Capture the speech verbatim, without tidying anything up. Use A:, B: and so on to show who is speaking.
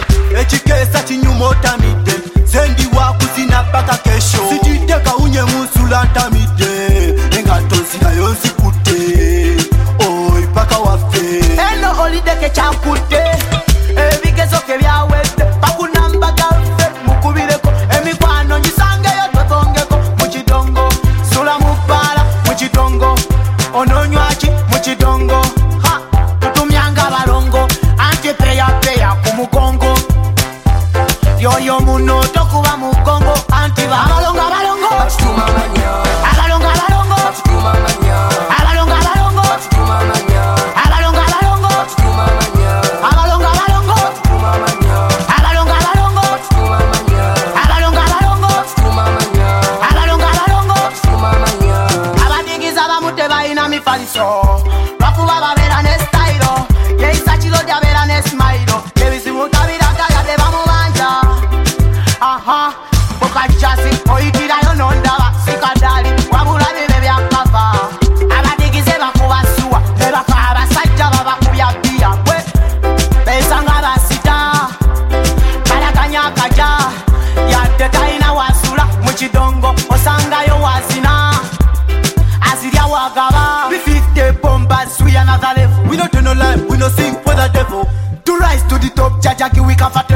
A: Echikesa chinyumo tamide Zendi waku zina baka kesho Sititeka unye musula tamide Engato zina yonsi kute Oi paka wafe
B: Eno holiday ke chakute Ebigezo ke bya wete Pakunamba gafe mukubireko Emikwano njisange yo totongeko Muchidongo Sula mupala muchidongo Ononywachi muchidongo Ha tutumyanga balongo Ante peya peya kumukongo Yoyo muno tokuba mukongo Anti ba balongo balongo
C: Bachituma manya
B: Abalongo balongo
C: Bachituma manya
B: Abalongo balongo
C: Bachituma manya
B: Abalongo balongo
C: Bachituma manya
B: Abalongo balongo
C: Bachituma manya
B: Abalongo balongo
C: Bachituma manya
B: Abalongo balongo
C: Bachituma manya
B: Abalongo balongo
C: Bachituma manya
B: Abadigiza bamute baina mifaliso Bakuba babera ne style Yeisa chilo dia bera ne smile Yebizimu tabiranga yade bamubanja Aha Bukachasi oikira yo nondaba Sikadali wabula bibe byakava Abadigize bakuba suwa Nebaka abasajja babakubya bia Bwe Besanga basita Balaganya kaja Yadde taina wasula Muchidongo osanga yo wazina Asiria wagaba
A: We fit the bombas, we another level We no turn no line, we no sing for the devil
B: To rise to the top, Jajaki we can fat